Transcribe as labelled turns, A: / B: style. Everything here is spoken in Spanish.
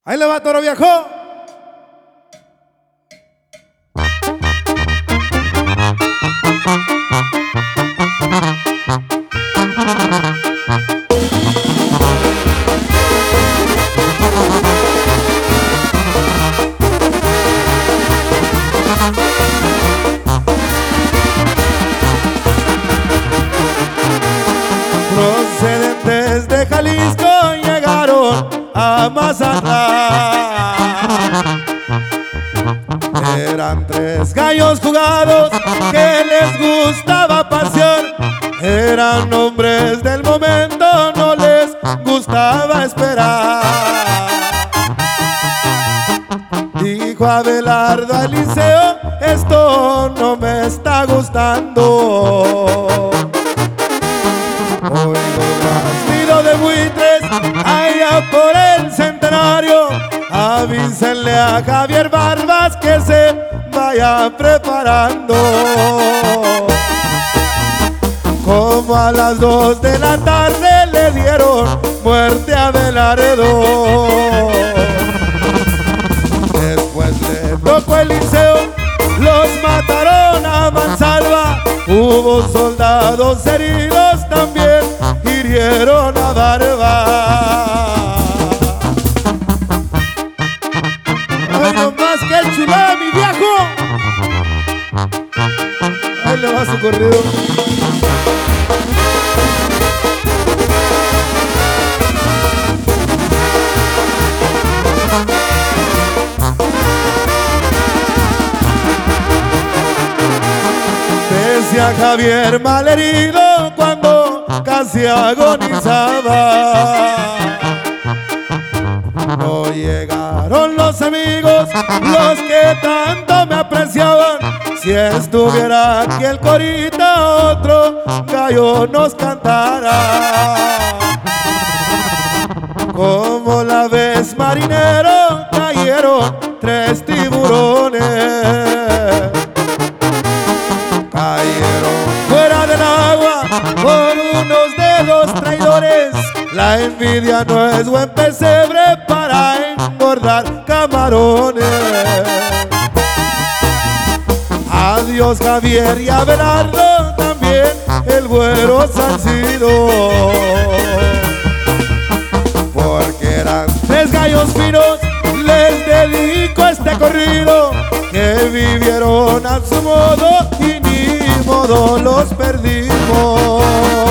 A: Ahí le va, Toro Viejo. Procedentes de Jalisco llegaron a Mazatlán. Eran tres gallos jugados que les gustaba pasión. Eran hombres del momento, no les gustaba esperar. Dijo Abelardo a Eliseo: esto no me está gustando. Oigo ruido de buitres allá por el Centenario. Avísenle a Javier Barbas que se vaya preparando. Como a las 2 de la tarde le dieron muerte a Abelardo. Después le tocó Eliseo, los mataron a mansalva. Hubo soldados heridos, también hirieron a Barba. Ay, no más que chulada, mi viejo. Ahí le va su corrido. Decía Javier malherido cuando casi agonizaba: no llegaron los amigos, los que tanto me apreciaban. Si estuviera aquí el corita, otro gallo nos cantara. Como la vez, marinero, cayeron 3 tiburones. Cayeron fuera del agua por unos dedos traidores. La envidia no es buen pesebre para engordar camarones. Adiós Javier y Abelardo, también el güero Salcido. Porque eran 3 gallos finos, les dedico este corrido, que vivieron a su modo y ni modo los perdimos.